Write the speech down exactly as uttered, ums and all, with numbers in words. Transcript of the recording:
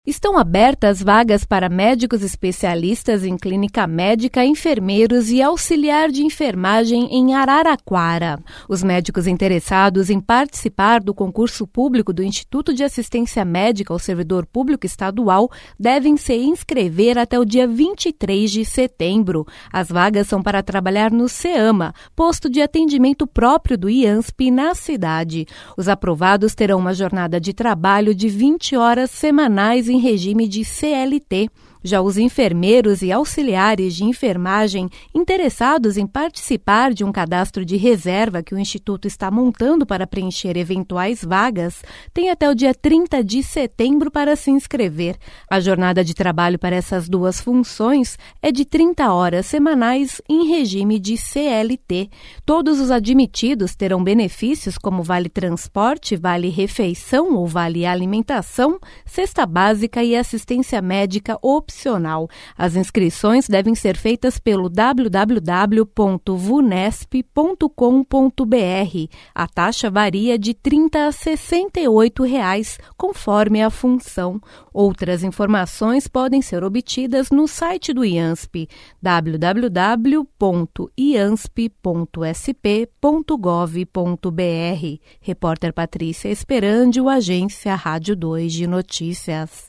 Estão abertas vagas para médicos especialistas em clínica médica, enfermeiros e auxiliar de enfermagem em Araraquara. Os médicos interessados em participar do concurso público do Instituto de Assistência Médica ao Servidor Público Estadual devem se inscrever até o dia vinte e três de setembro. As vagas são para trabalhar no SEAMA, posto de atendimento próprio do IANSP na cidade. Os aprovados terão uma jornada de trabalho de vinte horas semanais em regime de C L T. Já os enfermeiros e auxiliares de enfermagem interessados em participar de um cadastro de reserva que o Instituto está montando para preencher eventuais vagas têm até o dia trinta de setembro para se inscrever. A jornada de trabalho para essas duas funções é de trinta horas semanais em regime de C L T. Todos os admitidos terão benefícios como vale transporte, vale refeição ou vale alimentação, cesta básica e assistência médica opcional. As inscrições devem ser feitas pelo w w w ponto vunesp ponto com ponto b r. A taxa varia de trinta a sessenta e oito reais, conforme a função. Outras informações podem ser obtidas no site do IANSP, w w w ponto iansp ponto s p ponto gov ponto b r. Repórter Patrícia Esperandio, Agência Rádio dois de Notícias.